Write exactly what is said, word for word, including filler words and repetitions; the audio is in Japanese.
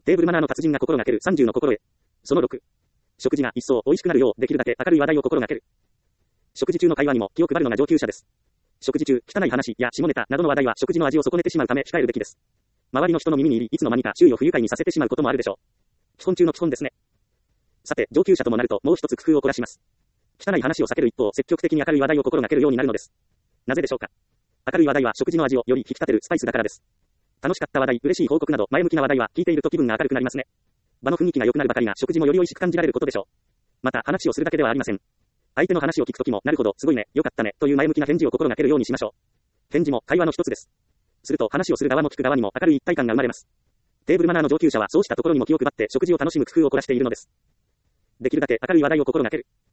テーブルマナーの達人が心がけるさんじゅうの心得。そのろく。食事が一層美味しくなるよう、できるだけ明るい話題を心がける。食事中の会話にも気を配るのが上級者です。食事中、汚い話や下ネタなどの話題は食事の味を損ねてしまうため控えるべきです。周りの人の耳に入り、いつの間にか周囲を不愉快にさせてしまうこともあるでしょう。基本中の基本ですね。さて、上級者ともなるともう一つ工夫を凝らします。汚い話を避ける一方、積極的に明るい話題を心がけるようになるのです。なぜでしょうか。明るい話題は食事の味をより引き立てるスパイスだからです。楽しかった話題、嬉しい報告など前向きな話題は聞いていると気分が明るくなりますね。場の雰囲気が良くなるばかりが食事もより美味しく感じられることでしょう。また話をするだけではありません。相手の話を聞くときも、なるほど、すごいね、よかったね、という前向きな返事を心がけるようにしましょう。返事も会話の一つです。すると話をする側も聞く側にも明るい一体感が生まれます。テーブルマナーの上級者はそうしたところにも気を配って食事を楽しむ工夫を凝らしているのです。できるだけ明るい話題を心がける。